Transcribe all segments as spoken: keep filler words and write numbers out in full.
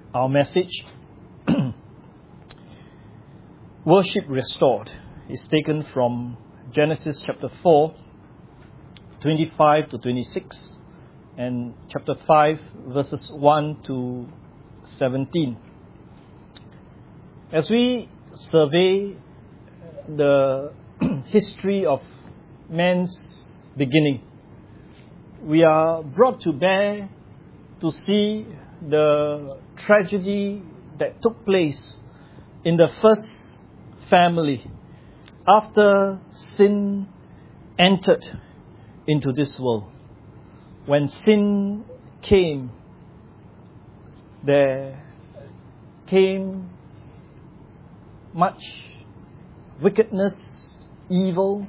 Our message, Worship Restored, is taken from Genesis chapter four, twenty-five to twenty-six, and chapter five, verses one to seventeen. As we survey the history of man's beginning, we are brought to bear to see the tragedy that took place in the first family after sin entered into this world. When sin came, there came much wickedness, evil,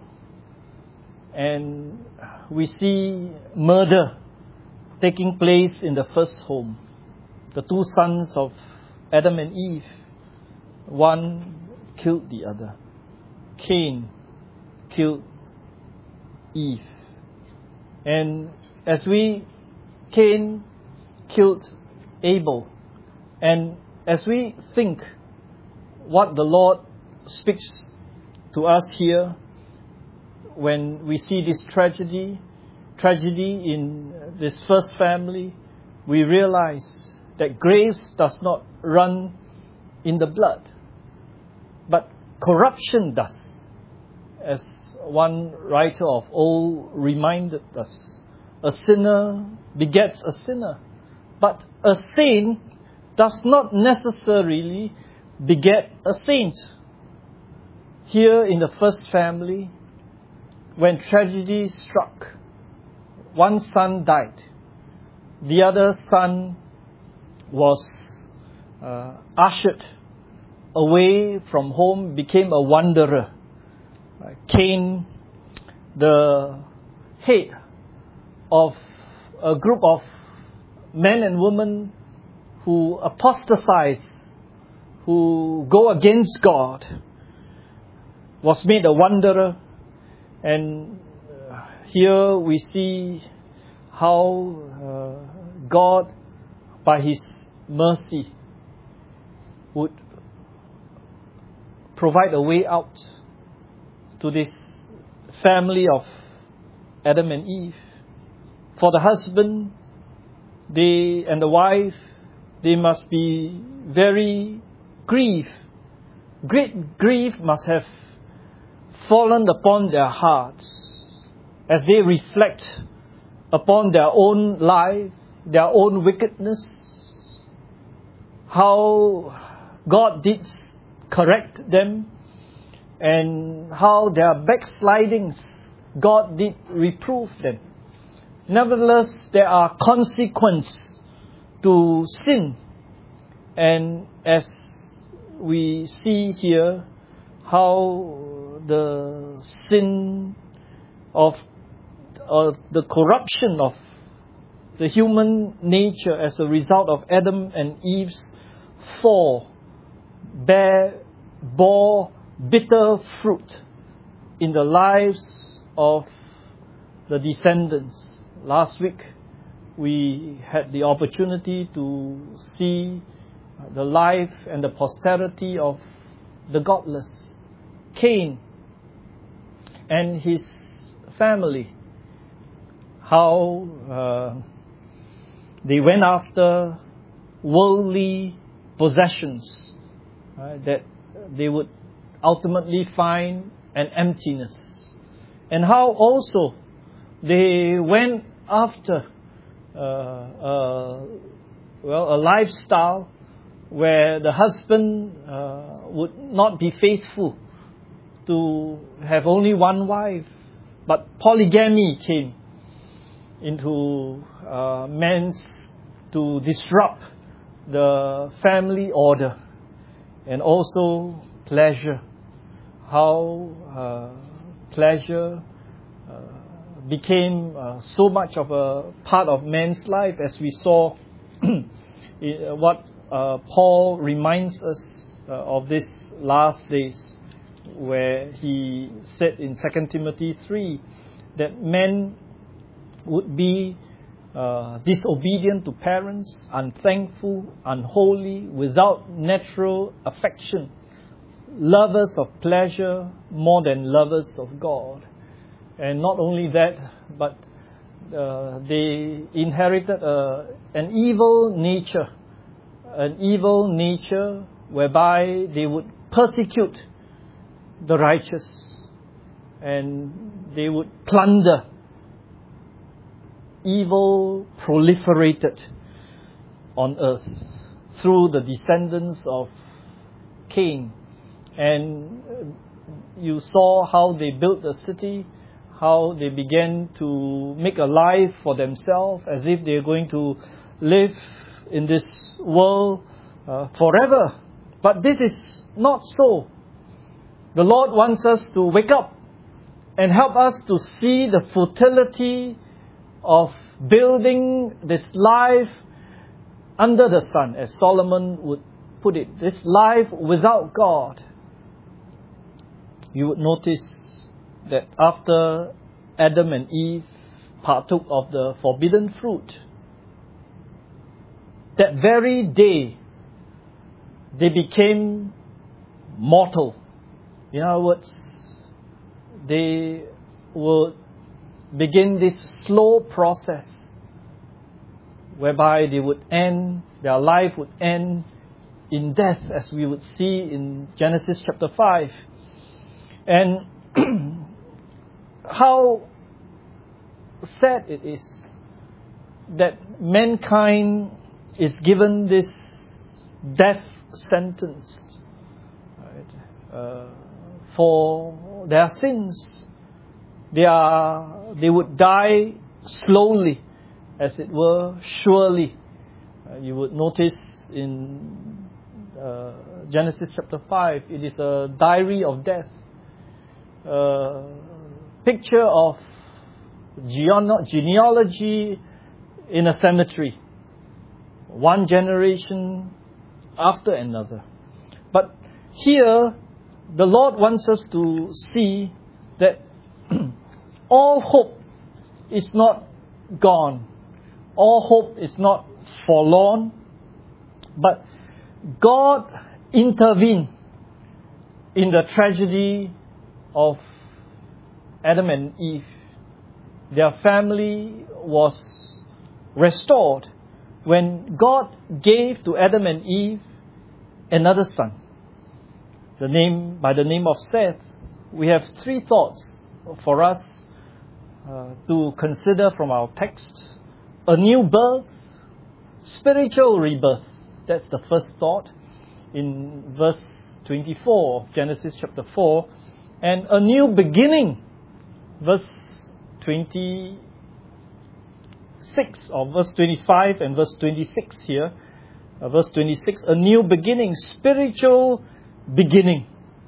and we see murder taking place in the first home. The two sons of Adam and Eve, one killed the other. Cain killed Eve. And as we, Cain killed Abel. And as we think what the Lord speaks to us here, when we see this tragedy, tragedy in this first family, we realize that grace does not run in the blood, but corruption does. As one writer of old reminded us, a sinner begets a sinner, but a saint does not necessarily beget a saint. Here in the first family, when tragedy struck, one son died. The other son was uh, ushered away from home, became a wanderer. Uh, Cain, the head of a group of men and women who apostatize, who go against God, was made a wanderer. And uh, here we see how uh, God, by His mercy, would provide a way out to this family of Adam and Eve. For the husband, they and the wife, they must be very grieved. Great grief must have fallen upon their hearts as they reflect upon their own life, their own wickedness, how God did correct them, and how their backslidings, God did reprove them. Nevertheless, there are consequences to sin. And as we see here, how the sin of uh, the corruption of the human nature as a result of Adam and Eve's fall bear, bore bitter fruit in the lives of the descendants. Last week, we had the opportunity to see the life and the posterity of the godless, Cain and his family. How uh, they went after worldly possessions, right, that they would ultimately find an emptiness. And how also they went after uh, uh, well, a lifestyle where the husband uh, would not be faithful to have only one wife, but polygamy came into uh, man's to disrupt the family order, and also pleasure. How uh, pleasure uh, became uh, so much of a part of man's life, as we saw what uh, Paul reminds us uh, of this last days, where he said in Second Timothy three that men would be uh, disobedient to parents, unthankful, unholy, without natural affection, lovers of pleasure more than lovers of God. And not only that, but uh, they inherited uh, an evil nature, an evil nature whereby they would persecute the righteous and they would plunder. Evil proliferated on earth through the descendants of Cain. And you saw how they built the city, how they began to make a life for themselves as if they're going to live in this world uh, forever. But this is not so. The Lord wants us to wake up and help us to see the futility of building this life under the sun, as Solomon would put it, this life without God. You would notice that after Adam and Eve partook of the forbidden fruit, that very day they became mortal. In other words, they would begin this slow process whereby they would end, their life would end in death, as we would see in Genesis chapter five. And how sad it is that mankind is given this death sentence, right, uh, for their sins. They are, they would die slowly, as it were, surely. Uh, you would notice in uh, Genesis chapter five, it is a diary of death. Uh, picture of geone- genealogy in a cemetery. One generation after another. But here, the Lord wants us to see that all hope is not gone. All hope is not forlorn. But God intervened in the tragedy of Adam and Eve. Their family was restored when God gave to Adam and Eve another son. The name, by the name of Seth. We have three thoughts for us uh, to consider from our text. A new birth, spiritual rebirth. That's the first thought in verse twenty-four of Genesis chapter four. And a new beginning, verse twenty-six or verse twenty-five and verse twenty-six here. Uh, verse twenty-six, a new beginning, spiritual beginning.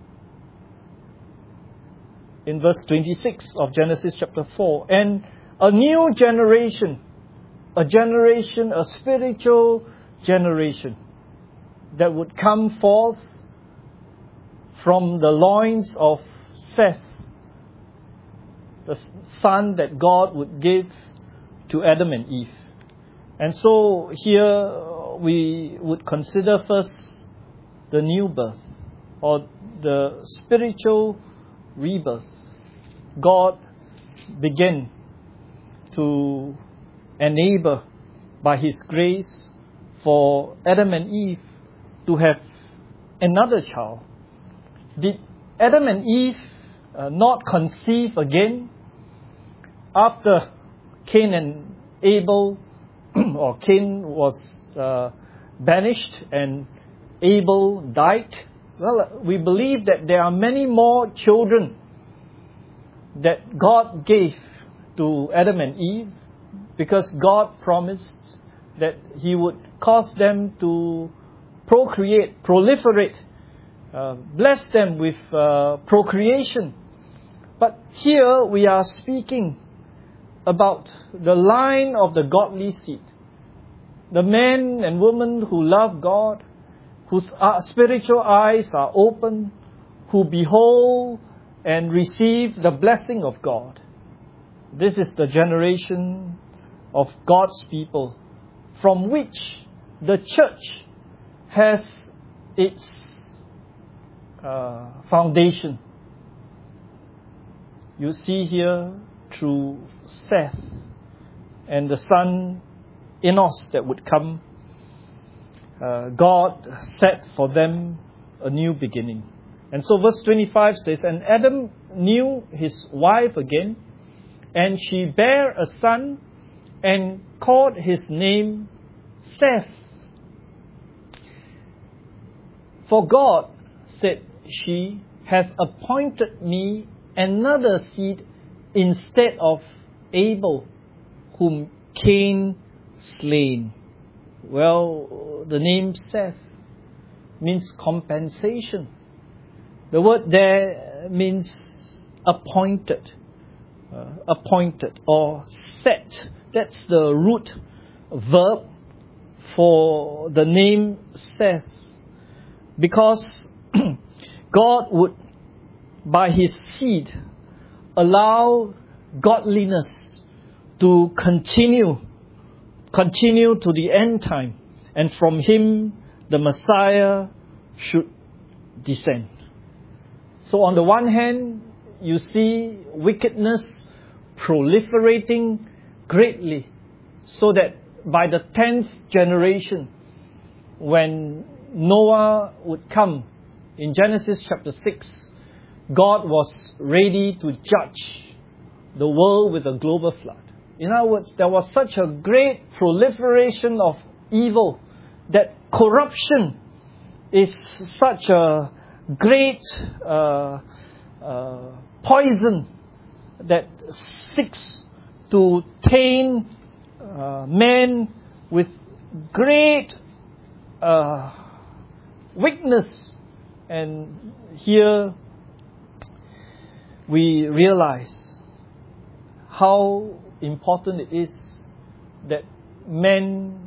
In verse twenty-six of Genesis chapter four. And a new generation, a generation, a spiritual generation that would come forth from the loins of Seth, the son that God would give to Adam and Eve. And so here we would consider first the new birth, or the spiritual rebirth. God began to enable by His grace for Adam and Eve to have another child. Did Adam and Eve uh, not conceive again after Cain and Abel, or Cain was uh, banished and Abel died? Well, we believe that there are many more children that God gave to Adam and Eve, because God promised that He would cause them to procreate, proliferate, uh, bless them with uh, procreation. But here we are speaking about the line of the godly seed. The men and women who love God, whose spiritual eyes are open, who behold and receive the blessing of God. This is the generation of God's people, from which the church has its uh, foundation. You see here through Seth and the son Enos that would come, uh, God set for them a new beginning. And so verse twenty-five says, "And Adam knew his wife again, and she bare a son, and called his name Seth. For God, said she, hath appointed me another seed instead of Abel, whom Cain slain." Well, the name Seth means compensation. The word there means appointed, uh, appointed or set. That's the root verb for the name Seth. Because God would, by His seed, allow godliness to continue, continue to the end time. And from Him, the Messiah should descend. So on the one hand, you see wickedness proliferating greatly, so that by the tenth generation, when Noah would come, in Genesis chapter six, God was ready to judge the world with a global flood. In other words, there was such a great proliferation of evil that corruption is such a great uh, uh, poison that seeks to taint uh, man with great uh, weakness. And here we realize how important it is that men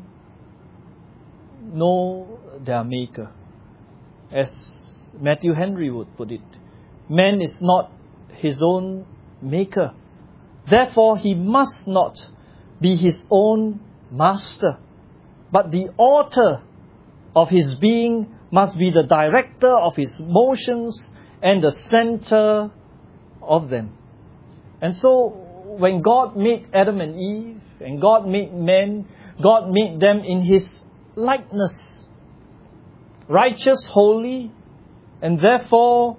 know their Maker. As Matthew Henry would put it, man is not his own maker. Therefore, he must not be his own master. But the author of his being must be the director of his motions and the center of them. And so, when God made Adam and Eve, and God made men, God made them in His likeness. Righteous, holy, and therefore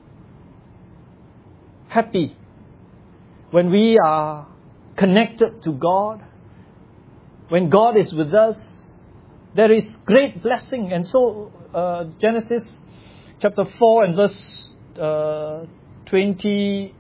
happy. When we are connected to God, when God is with us, there is great blessing. And so uh, Genesis chapter four and verse uh, twenty,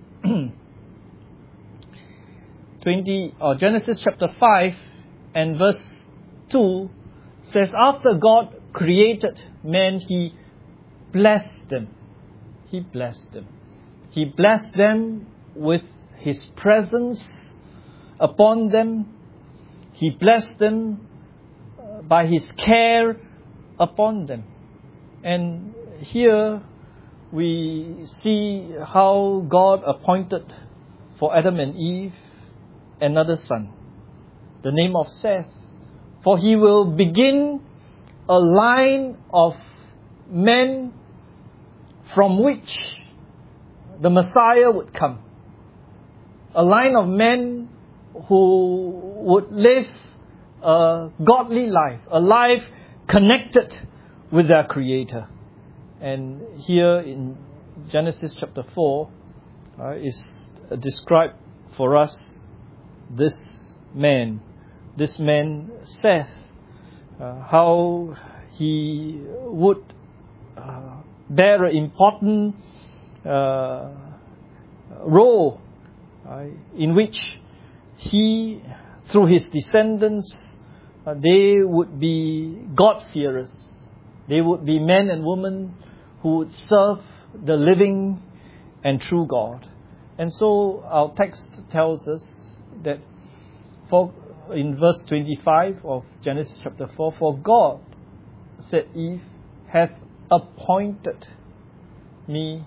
twenty or Genesis chapter five and verse two says, after God created man, He blessed them. He blessed them. He blessed them with His presence upon them. He blessed them by His care upon them. And here we see how God appointed for Adam and Eve another son, the name of Seth. For he will begin a line of men from which the Messiah would come. A line of men who would live a godly life, a life connected with their Creator. And here in Genesis chapter four uh, is described for us this man, this man Seth, uh, how he would uh, bear an important uh, role uh, in which he, through his descendants, uh, they would be God-fearers. They would be men and women who would serve the living and true God. And so our text tells us that for, in verse twenty-five of Genesis chapter four, for God, said Eve, hath appointed me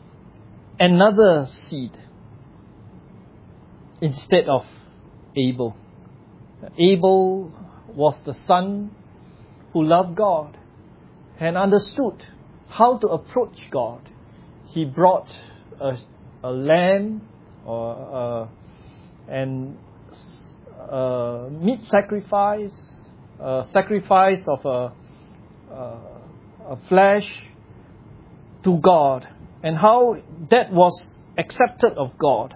another seed instead of Abel. Abel was the son who loved God and understood how to approach God. He brought a, a lamb or a, and a meat sacrifice, a sacrifice of a, a, a flesh to God, and how that was accepted of God.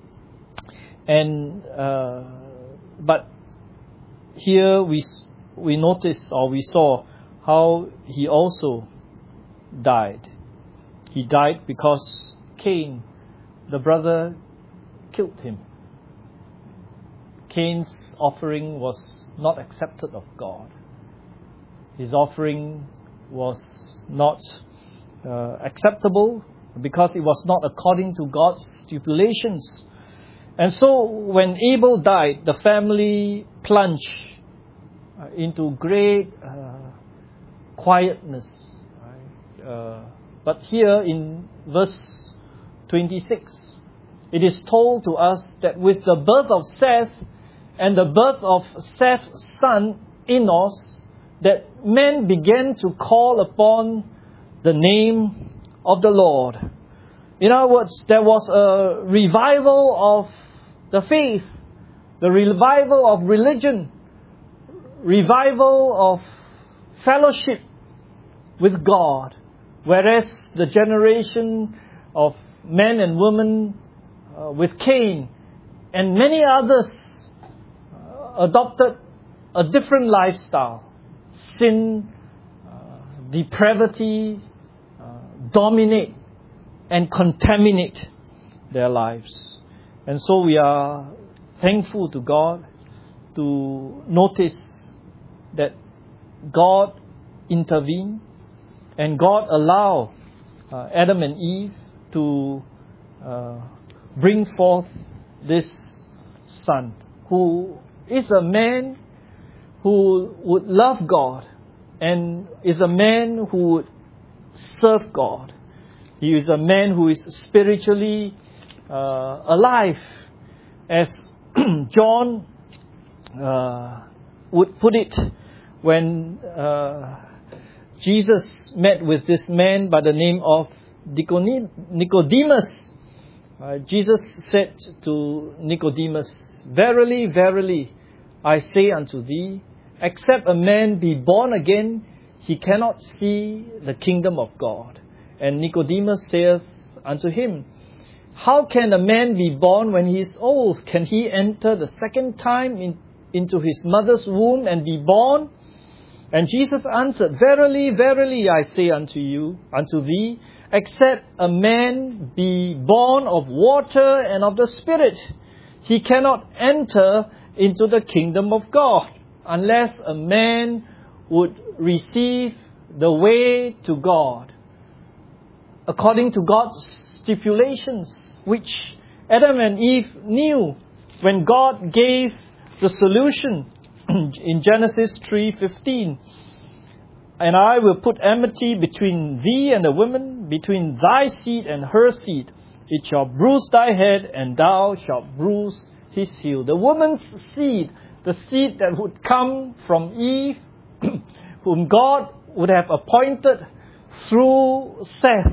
And uh, but here we we notice, or we saw, how he also died. He died because Cain, the brother, killed him. Cain's offering was not accepted of God. His offering was not uh, acceptable because it was not according to God's stipulations. And so when Abel died, the family plunged uh, into great uh, quietness. Right? Uh, but here in verse twenty-six, it is told to us that with the birth of Seth and the birth of Seth's son Enos, that men began to call upon the name of the Lord. In other words, there was a revival of the faith, the revival of religion, revival of fellowship with God, whereas the generation of men and women uh, with Cain and many others uh, adopted a different lifestyle. Sin, uh, depravity uh, dominate and contaminate their lives. And so we are thankful to God to notice that God intervened and God allowed uh, Adam and Eve to uh, bring forth this son, who is a man who would love God and is a man who would serve God. He is a man who is spiritually uh, alive, as John uh, would put it when uh, Jesus met with this man by the name of Nicodemus. Uh, Jesus said to Nicodemus, "Verily, verily, I say unto thee, except a man be born again, he cannot see the kingdom of God." And Nicodemus saith unto him, "How can a man be born when he is old? Can he enter the second time in, into his mother's womb and be born?" And Jesus answered, "Verily, verily, I say unto you, unto thee, except a man be born of water and of the Spirit, he cannot enter into the kingdom of God, unless a man would receive the way to God, according to God's stipulations, which Adam and Eve knew when God gave the solution in Genesis three fifteen. "And I will put enmity between thee and the woman, between thy seed and her seed. It shall bruise thy head, and thou shalt bruise his heel." The woman's seed, the seed that would come from Eve, whom God would have appointed through Seth,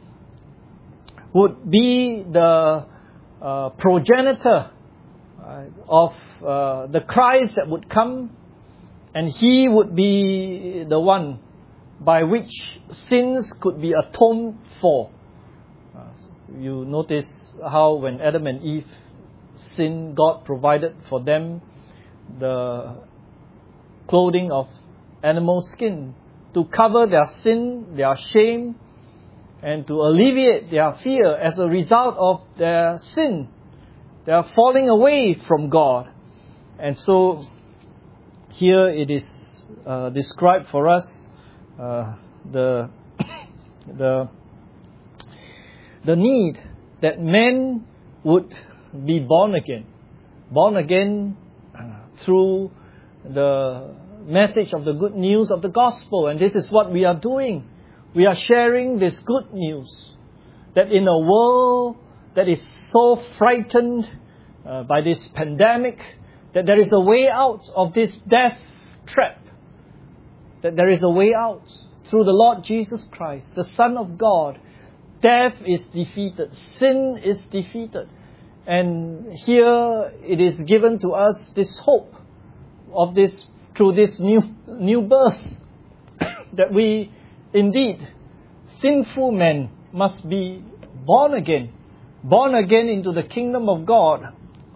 would be the uh, progenitor uh, of uh, the Christ that would come, and he would be the one by which sins could be atoned for. Uh, you notice how when Adam and Eve sinned, God provided for them the clothing of animal skin to cover their sin, their shame, and to alleviate their fear as a result of their sin. They are falling away from God. And so here it is uh, described for us uh, the the the need that men would be born again, born again uh, through the message of the good news of the gospel. And this is what we are doing. We are sharing this good news that in a world that is so frightened uh, by this pandemic, that there is a way out of this death trap, that there is a way out through the Lord Jesus Christ, the Son of God. Death is defeated, sin is defeated, and here it is given to us this hope of this, through this new new birth, that we indeed, sinful men, must be born again, born again into the kingdom of God,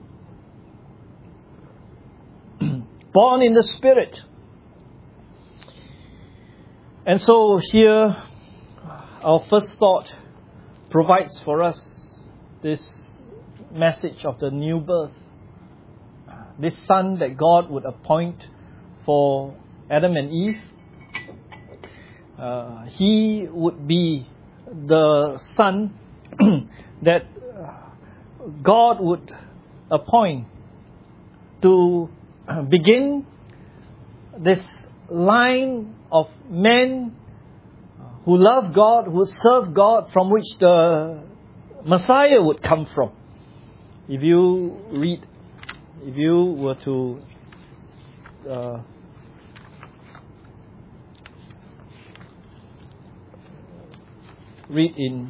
born in the Spirit. And so here, our first thought provides for us this message of the new birth. This son that God would appoint for Adam and Eve. Uh, he would be the son that God would appoint to begin this line of men who love God, who serve God, from which the Messiah would come from. If you read, if you were to uh, read in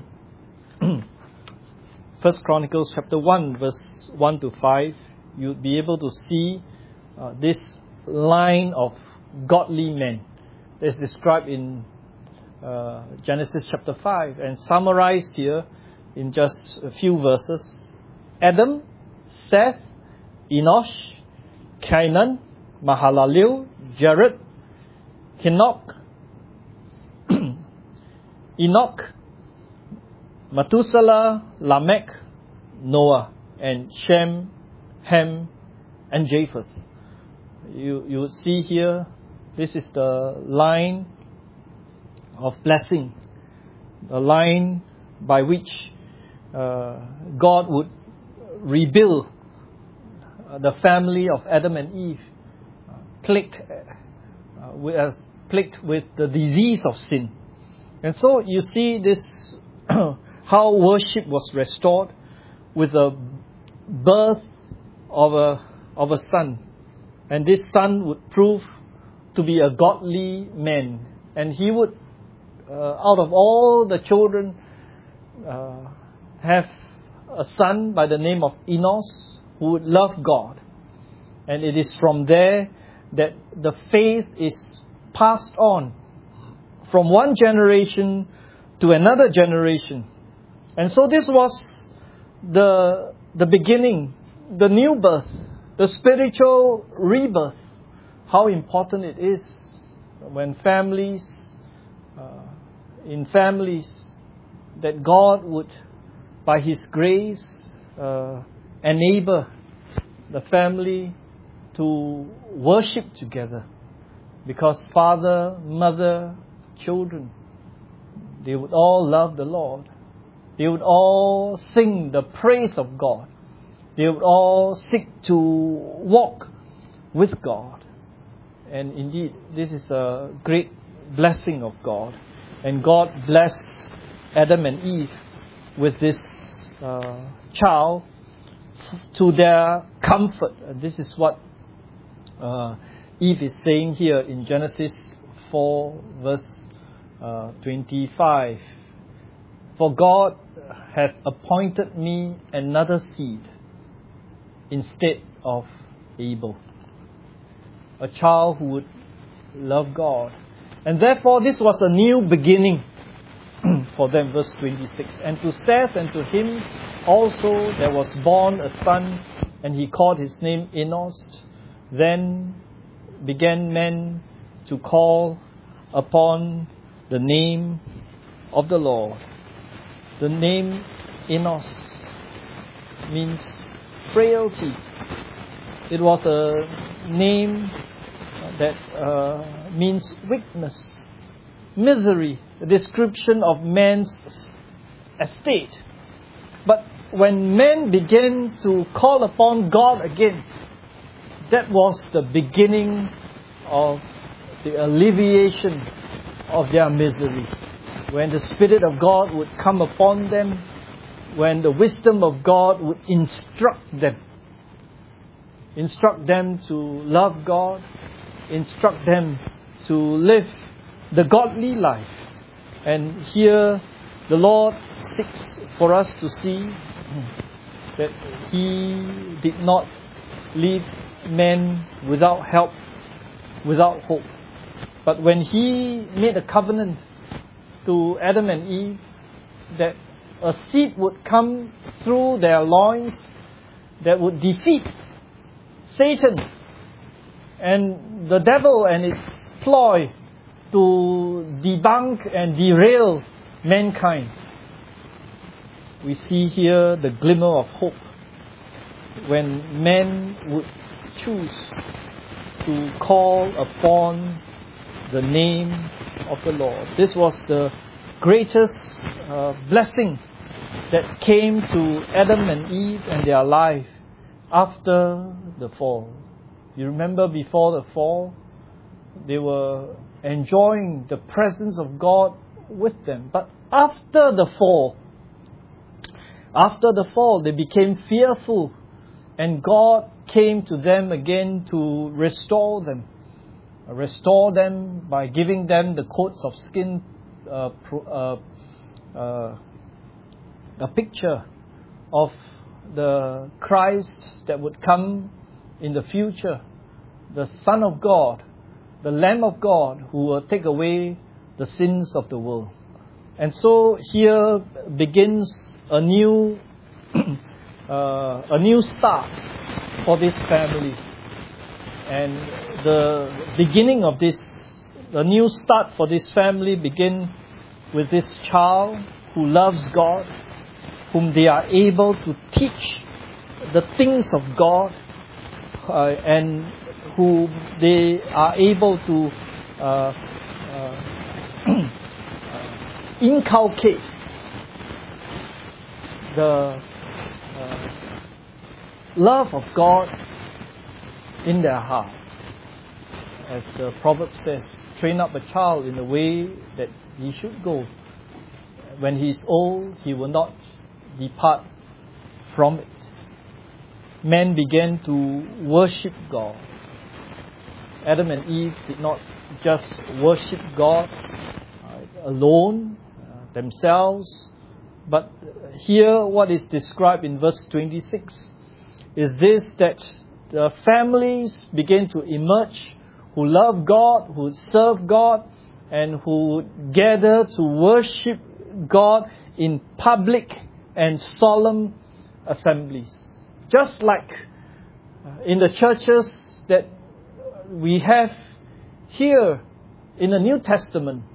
First Chronicles chapter one, verse one to five, you'd be able to see uh, this line of godly men that's described in uh, Genesis chapter five and summarized here in just a few verses. Adam, Seth, Enosh, Cainan, Mahalalel, Jared, Enoch, Enoch, Methuselah, Lamech, Noah, and Shem, Ham, and Japheth. You you would see here, this is the line of blessing, the line by which uh, God would rebuild the family of Adam and Eve, uh, plagued, uh, with, plagued with the disease of sin. And so you see this, how worship was restored with the birth of a of a son. And this son would prove to be a godly man. And he would, uh, out of all the children, uh, have a son by the name of Enos, who would love God. And it is from there that the faith is passed on from one generation to another generation. And so this was the the beginning, the new birth, the spiritual rebirth. How important it is when families, uh, in families, that God would, by His grace, uh, enable the family to worship together. Because father, mother, children, they would all love the Lord. They would all sing the praise of God. They would all seek to walk with God. And indeed, this is a great blessing of God. And God blessed Adam and Eve with this uh, child to their comfort. And this is what uh, Eve is saying here in Genesis four, verse uh, twenty-five. For God hath appointed me another seed instead of Abel. A child who would love God. And therefore this was a new beginning for them. Verse twenty-six. And to Seth and to him also there was born a son, and he called his name Enos. Then began men to call upon the name of the Lord. The name Enos means frailty. It was a name that uh, means weakness, misery, a description of man's estate. But when men began to call upon God again, that was the beginning of the alleviation of their misery. When the Spirit of God would come upon them, when the wisdom of God would instruct them. instruct them to love God, instruct them to live the godly life. And here the Lord seeks for us to see that He did not leave men without help, without hope. But when He made a covenant to Adam and Eve that a seed would come through their loins that would defeat Satan and the devil and its ploy to debunk and derail mankind, we see here the glimmer of hope when men would choose to call upon the name of the Lord. This was the greatest uh, blessing that came to Adam and Eve and their life after the fall. You remember before the fall, they were enjoying the presence of God with them. But after the fall, after the fall, they became fearful, and God came to them again to restore them. Restore them by giving them the coats of skin, uh, uh, uh, a picture of the Christ that would come in the future, the Son of God, the Lamb of God, who will take away the sins of the world. And so here begins a new uh, a new start for this family. And the beginning of this, the new start for this family begin with this child who loves God, whom they are able to teach the things of God, uh, and who they are able to uh, uh, inculcate the uh, love of God in their hearts. As the proverb says, train up a child in the way that he should go. When he is old, he will not depart from it. Men began to worship God. Adam and Eve did not just worship God uh, alone, uh, themselves, but here what is described in verse twenty-six is this, that the families began to emerge who love God, who serve God, and who gather to worship God in public and solemn assemblies. Just like in the churches that we have here in the New Testament,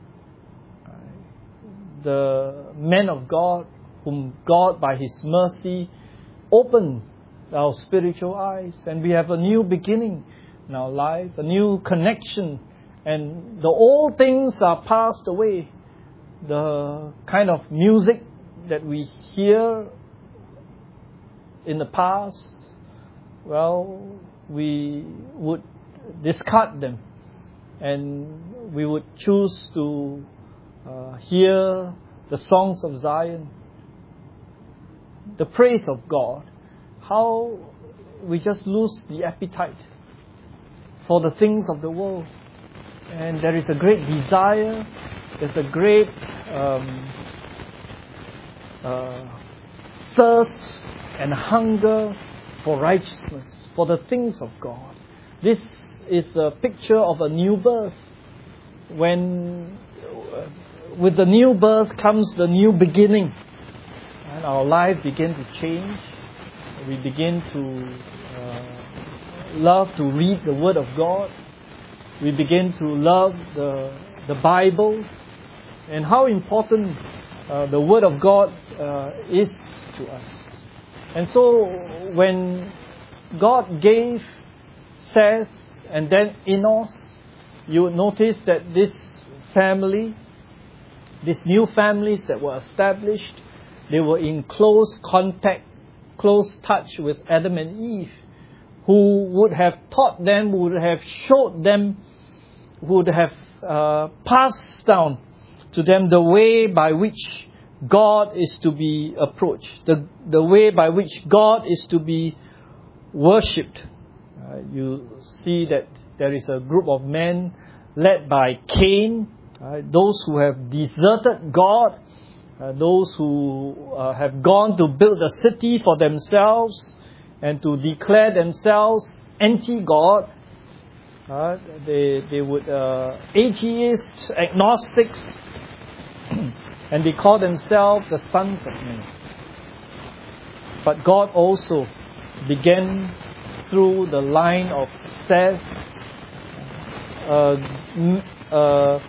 the men of God, whom God by His mercy opened our spiritual eyes, and we have a new beginning in our life, a new connection, and the old things are passed away. The kind of music that we hear in the past, well, we would discard them, and we would choose to uh, hear the songs of Zion, the praise of God. How we just lose the appetite for the things of the world. And there is a great desire, there's a great um, uh, thirst and hunger for righteousness, for the things of God. This is a picture of a new birth. When uh, with the new birth comes the new beginning, and our life begins to change. We begin to uh, love to read the Word of God. We begin to love the the Bible, and how important uh, the Word of God uh, is to us. And so when God gave Seth and then Enos, you would notice that this family, these new families that were established, they were in close contact, close touch with Adam and Eve, who would have taught them, would have showed them, would have uh, passed down to them the way by which God is to be approached, the, the way by which God is to be worshipped. Uh, you see that there is a group of men led by Cain, uh, those who have deserted God, uh, those who uh, have gone to build a city for themselves and to declare themselves anti-God. Uh, they, they would uh, atheists, agnostics, and they call themselves the sons of men. But God also began through the line of Seth, uh, uh, uh,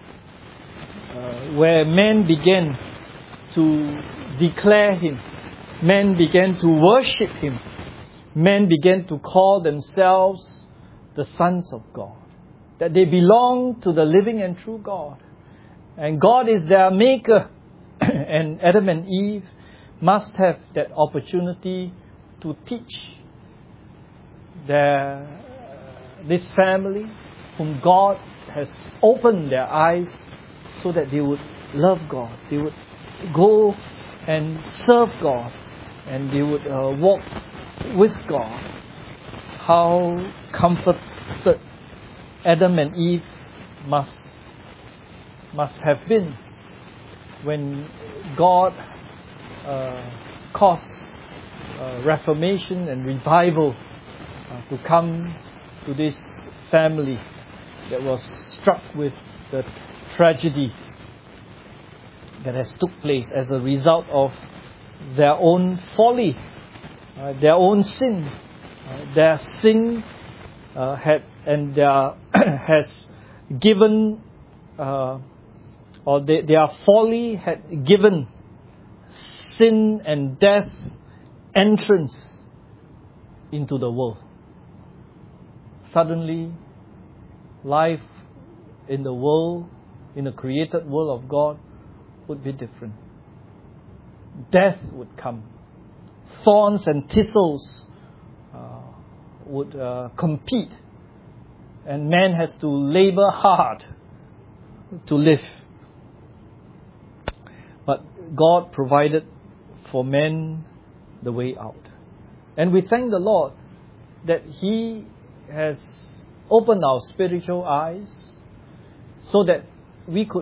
where men began to declare Him, men began to worship Him, men began to call themselves the sons of God, that they belong to the living and true God. And God is their maker. And Adam and Eve must have that opportunity to teach their, this family whom God has opened their eyes so that they would love God. They would go and serve God. And they would uh, walk with God. How comforted Adam and Eve must must have been when God uh, caused uh, reformation and revival uh, to come to this family that was struck with the tragedy that has took place as a result of their own folly, uh, their own sin. Uh, their sin uh, had and their has given uh, or they, their folly had given sin and death entrance into the world. Suddenly, life in the world, in the created world of God, would be different. Death would come. Thorns and thistles uh, would uh, compete. And man has to labor hard to live. But God provided for men the way out. And we thank the Lord that He has opened our spiritual eyes so that we could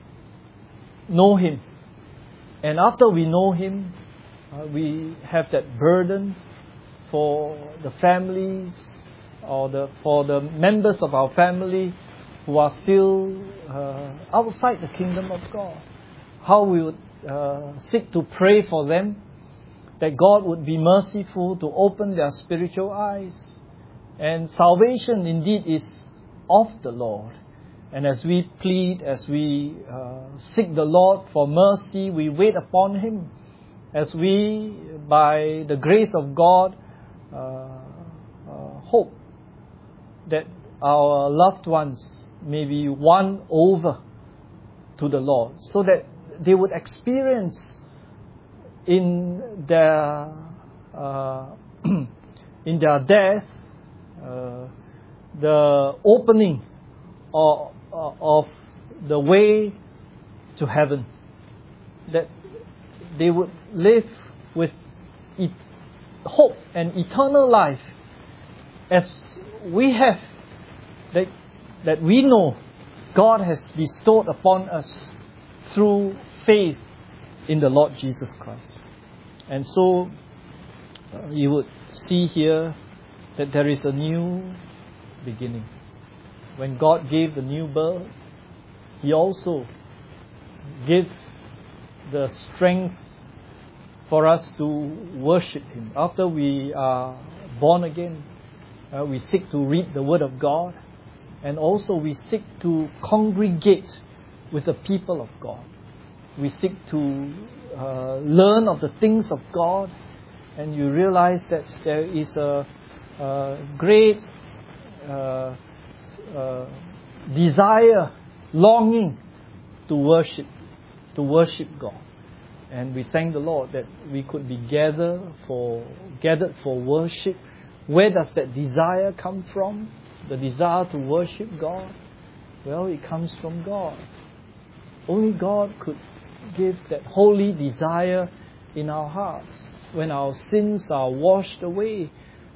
know Him. And after we know Him, uh, we have that burden for the families or the for the members of our family who are still uh, outside the kingdom of God. How we would uh, seek to pray for them, that God would be merciful to open their spiritual eyes. And salvation indeed is of the Lord. And as we plead, as we uh, seek the Lord for mercy, we wait upon Him. As we, by the grace of God, uh, uh, hope that our loved ones may be won over to the Lord, so that they would experience in their uh, in their death uh, the opening of, of the way to heaven, that they would live with e- hope and eternal life, as we have, that that we know God has bestowed upon us through faith in the Lord Jesus Christ. And so uh, you would see here that there is a new beginning. When God gave the new birth, He also gave the strength for us to worship Him. After we are born again, uh, we seek to read the Word of God, and also we seek to congregate with the people of God. We seek to uh, learn of the things of God, and you realize that there is a, a great uh, uh, desire, longing to worship, to worship God. And we thank the Lord that we could be gathered for gathered for worship. Where does that desire come from? The desire to worship God? Well, it comes from God. Only God could give that holy desire in our hearts. When our sins are washed away,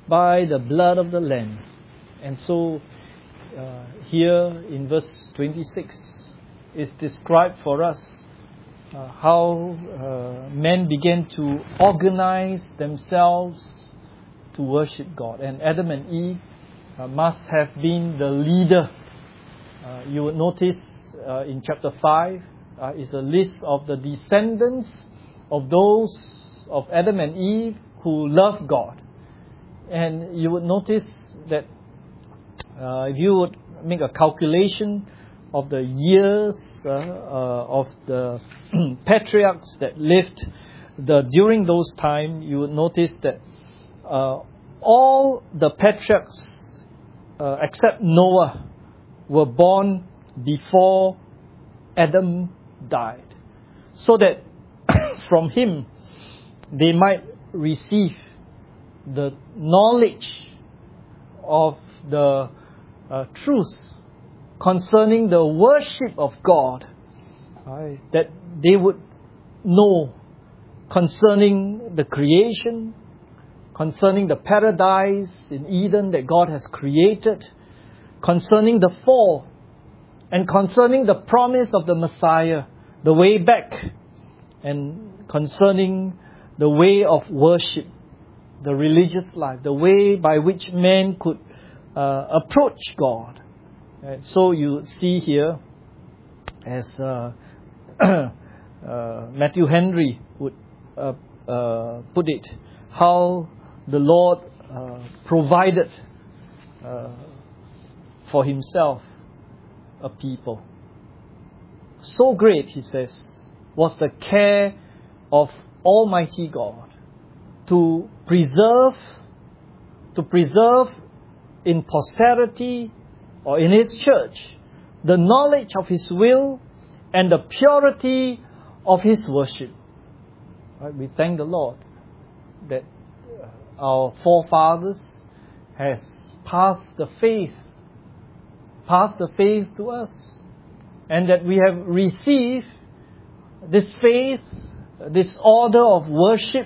by the blood of the Lamb. And so uh, here in verse twenty-six is described for us uh, how uh, men began to organize themselves to worship God. And Adam and Eve uh, must have been the leader. Uh, you would notice uh, in chapter five uh, is a list of the descendants of those of Adam and Eve who loved God. And you would notice that uh, if you would make a calculation of the years uh, uh, of the patriarchs that lived the, during those times, you would notice that uh, all the patriarchs uh, except Noah were born before Adam died, so that from him they might receive the knowledge of the uh, truth concerning the worship of God, right, that they would know concerning the creation, concerning the paradise in Eden that God has created, concerning the fall, and concerning the promise of the Messiah, the way back, and concerning the way of worship, the religious life, the way by which man could uh, approach God. And so you see here, as uh, uh, Matthew Henry would uh, uh, put it, how the Lord uh, provided uh, for himself a people. So great, he says, was the care of Almighty God to preserve, to preserve in posterity or in His church the knowledge of His will and the purity of His worship. Right? We thank the Lord that our forefathers has passed the faith, passed the faith to us, and that we have received this faith, this order of worship,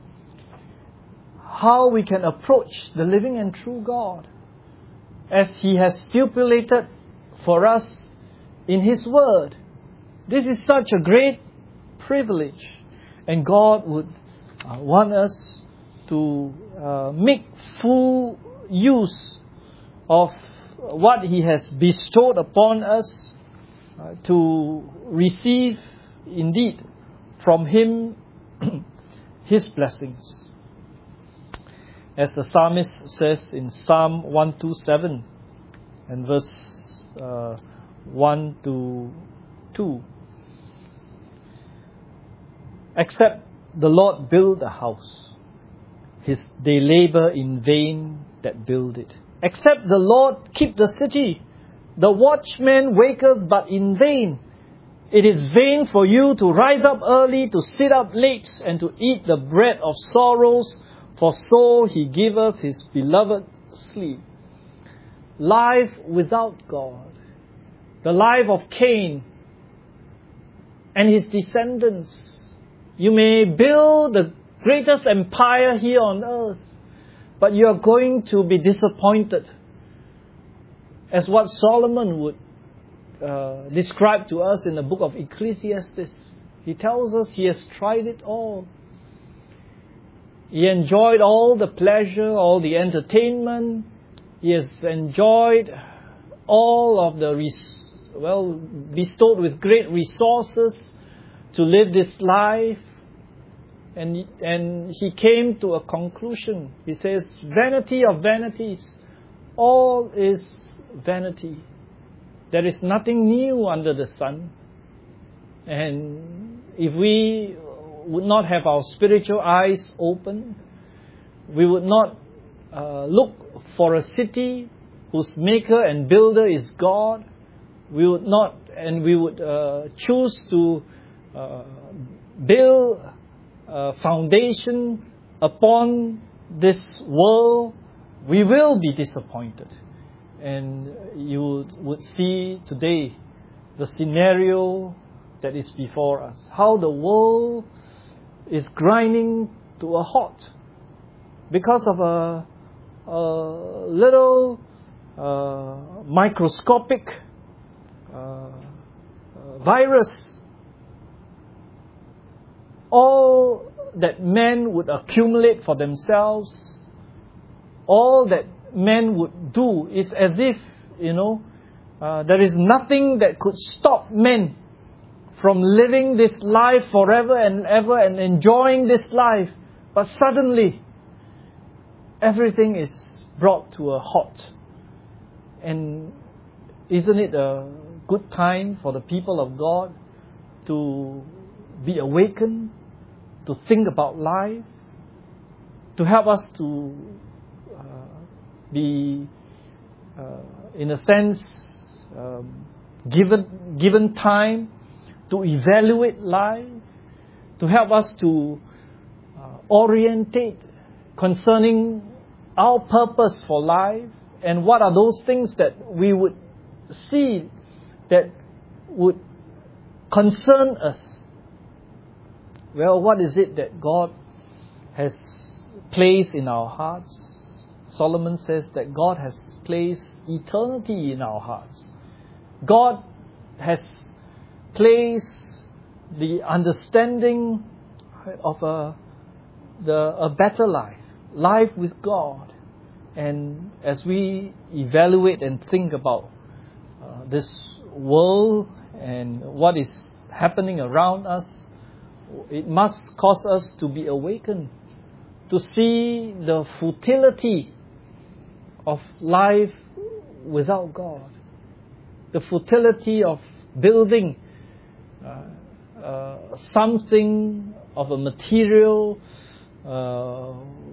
how we can approach the living and true God as He has stipulated for us in His Word. This is such a great privilege, and God would uh, want us to uh, make full use of what He has bestowed upon us, uh, to receive indeed from Him His blessings. As the psalmist says in Psalm one twenty-seven and verse uh, one to two, except the Lord build a house, his they labor in vain that build it. Except the Lord keep the city, the watchman waketh but in vain. It is vain for you to rise up early, to sit up late, and to eat the bread of sorrows, for so He giveth His beloved sleep. Life without God, the life of Cain and his descendants. You may build the greatest empire here on earth, but you are going to be disappointed. As what Solomon would uh, describe to us in the book of Ecclesiastes. He tells us he has tried it all. He enjoyed all the pleasure, all the entertainment. He has enjoyed all of the, res- well, bestowed with great resources to live this life. And, and he came to a conclusion. He says, vanity of vanities, all is vanity. There is nothing new under the sun. And if we would not have our spiritual eyes open, we would not uh, look for a city whose maker and builder is God. We would not, and we would uh, choose to uh, build a foundation upon this world, we will be disappointed. And you would see today the scenario that is before us. How the world is grinding to a halt because of a a little uh, microscopic uh, uh, virus, all that men would accumulate for themselves, all that men would do, is as if, you know, uh, there is nothing that could stop men from living this life forever and ever and enjoying this life. But suddenly, everything is brought to a halt. And isn't it a good time for the people of God to be awakened, to think about life, to help us to uh, be, uh, in a sense, um, given given time to evaluate life, to help us to uh, orientate concerning our purpose for life, and what are those things that we would see that would concern us. Well, what is it that God has placed in our hearts? Solomon says that God has placed eternity in our hearts. God has placed the understanding of a, the, a better life, life with God. And as we evaluate and think about uh, this world and what is happening around us, it must cause us to be awakened, to see the futility of life without God, the futility of building uh, uh, something of a material uh,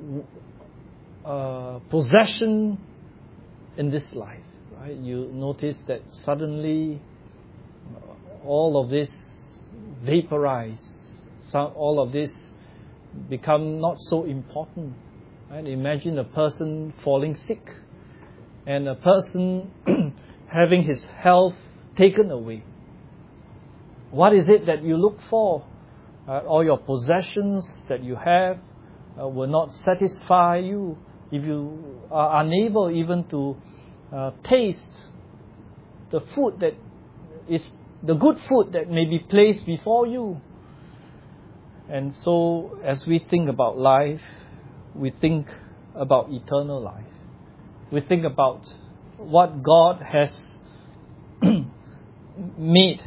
uh, possession in this life. Right? You notice that suddenly all of this vaporize. Some, all of this become not so important. Right? Imagine a person falling sick and a person having his health taken away. What is it that you look for? Uh, all your possessions that you have uh, will not satisfy you if you are unable even to uh, taste the food that is the good food that may be placed before you. And so, as we think about life, we think about eternal life. We think about what God has made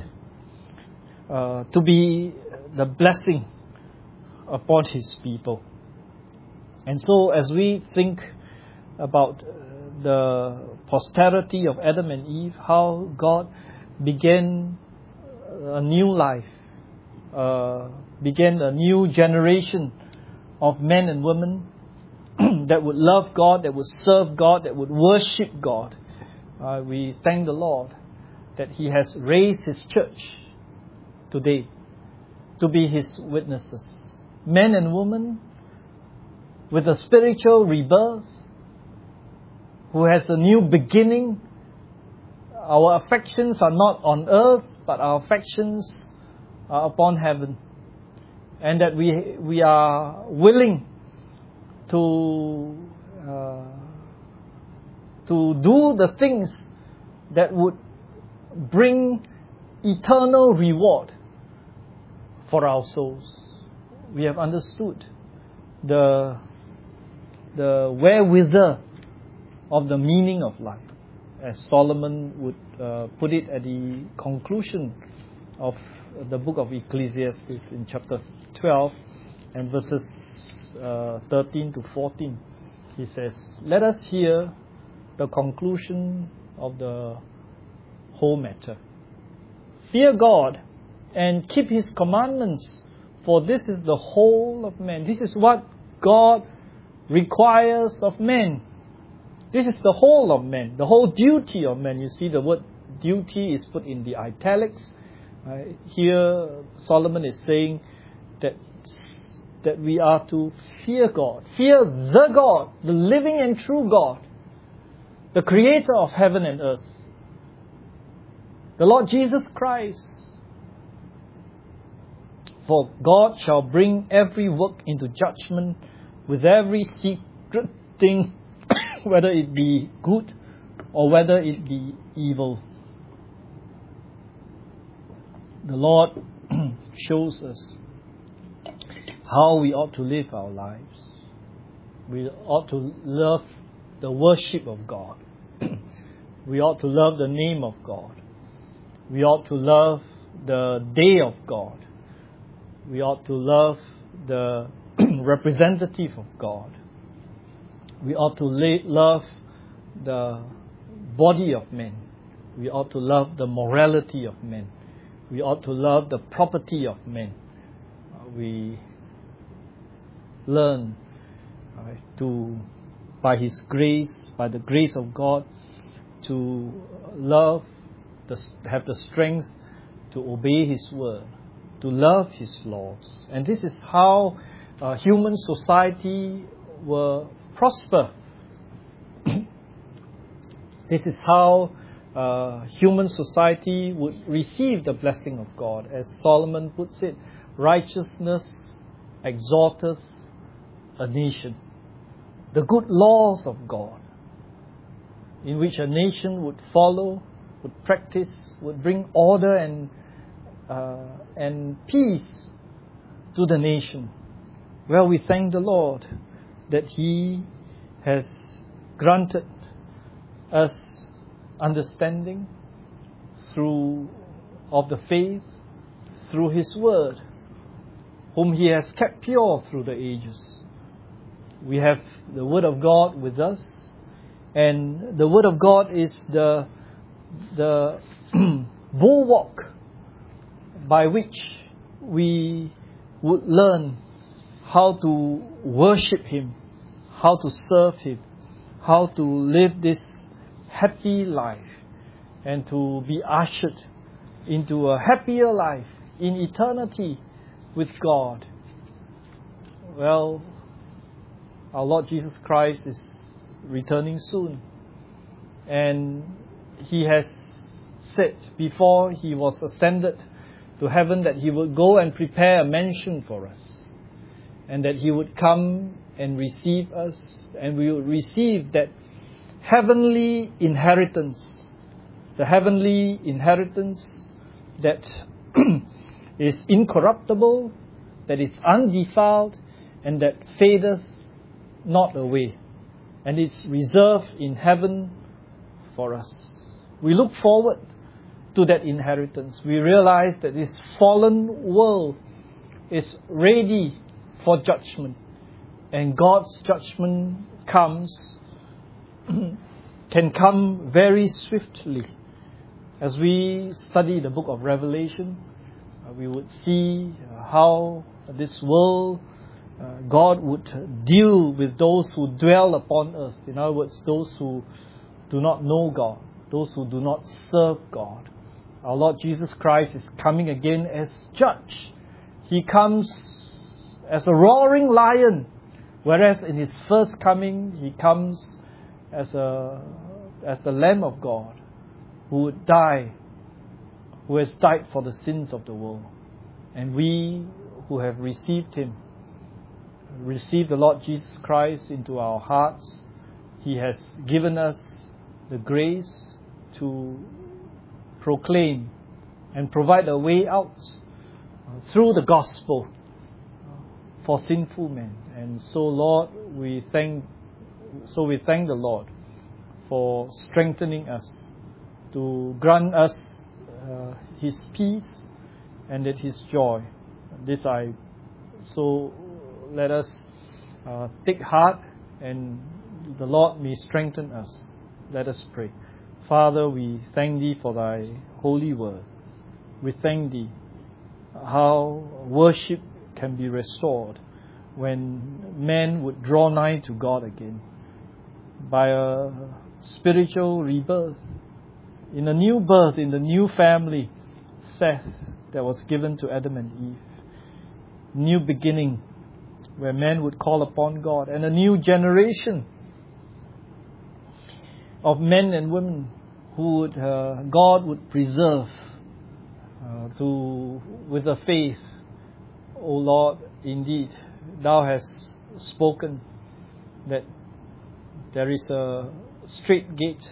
uh, to be the blessing upon His people. And so, as we think about the posterity of Adam and Eve, how God began a new life, uh, began a new generation of men and women that would love God, that would serve God, that would worship God. Uh, we thank the Lord that He has raised His church today to be His witnesses. Men and women with a spiritual rebirth, who has a new beginning. Our affections are not on earth, but our affections are upon heaven. And that we we are willing to uh, to do the things that would bring eternal reward for our souls. We have understood the the wherewithal of the meaning of life, as Solomon would uh, put it at the conclusion of the book of Ecclesiastes in chapter twelve and verses uh, thirteen to fourteen. He says, "Let us hear the conclusion of the whole matter. Fear God and keep His commandments, for this is the whole of man." This is what God requires of men. This is the whole of man, the whole duty of man. You see the word duty is put in the italics. Uh, here Solomon is saying that that we are to fear God. Fear the God, the living and true God, the creator of heaven and earth, the Lord Jesus Christ. For God shall bring every work into judgment with every secret thing whether it be good or whether it be evil. The Lord shows us how we ought to live our lives. We ought to love the worship of God. We ought to love the name of God. We ought to love the day of God. We ought to love the representative of God. We ought to la- love the body of men. We ought to love the morality of men. We ought to love the property of men. Uh, we learn uh, to, by His grace, by the grace of God, to love, the, have the strength to obey His word, to love His laws. And this is how uh, human society will prosper. This is how uh, human society would receive the blessing of God. As Solomon puts it, righteousness exalteth a nation. The good laws of God, in which a nation would follow, would practice, would bring order and uh, and peace to the nation. Well, we thank the Lord that He has granted us understanding through of the faith, through His word, whom He has kept pure through the ages. We have the Word of God with us, and the Word of God is the the bulwark by which we would learn how to worship Him, how to serve Him, how to live this happy life, and to be ushered into a happier life in eternity with God. Well, our Lord Jesus Christ is returning soon, and He has said before He was ascended to heaven that He would go and prepare a mansion for us, and that He would come and receive us, and we would receive that heavenly inheritance, the heavenly inheritance that is incorruptible, that is undefiled, and that fadeth not away, and it's reserved in heaven for us. We look forward to that inheritance. We realize that this fallen world is ready for judgment, and God's judgment comes can come very swiftly. As we study the book of Revelation, uh, we would see how this world, uh, God would deal with those who dwell upon earth. In other words, those who do not know God, those who do not serve God. Our Lord Jesus Christ is coming again as judge. He comes as a roaring lion, whereas in His first coming, He comes as a as the Lamb of God, who would die, who has died for the sins of the world. And we who have received Him, received the Lord Jesus Christ into our hearts, He has given us the grace to proclaim and provide a way out through the gospel for sinful men. And so, Lord, we thank so we thank the Lord for strengthening us, to grant us uh, His peace and that His joy. This I so let us uh, take heart, and the Lord may strengthen us. Let us pray. Father, we thank Thee for Thy holy word. We thank Thee how worship can be restored when men would draw nigh to God again by a spiritual rebirth, in a new birth, in the new family, Seth, that was given to Adam and Eve. New beginning where men would call upon God, and a new generation of men and women who would, uh, God would preserve uh, to with a faith. O Lord, indeed, Thou hast spoken that There is a straight gate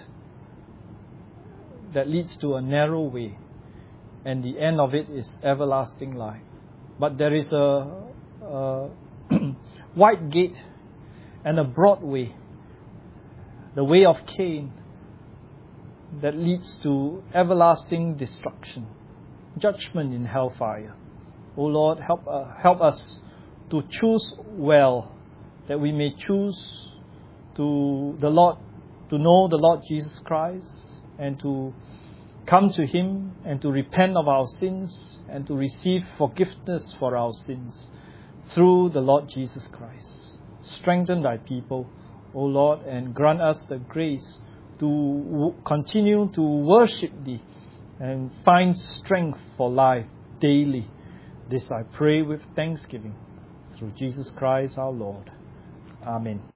that leads to a narrow way, and the end of it is everlasting life. But there is a, a wide gate and a broad way, the way of Cain, that leads to everlasting destruction, judgment in hellfire. O Lord, help uh, help us to choose well, that we may choose to the Lord, to know the Lord Jesus Christ, and to come to Him, and to repent of our sins, and to receive forgiveness for our sins through the Lord Jesus Christ. Strengthen Thy people, O Lord, and grant us the grace to w- continue to worship Thee and find strength for life daily. This I pray with thanksgiving through Jesus Christ our Lord. Amen.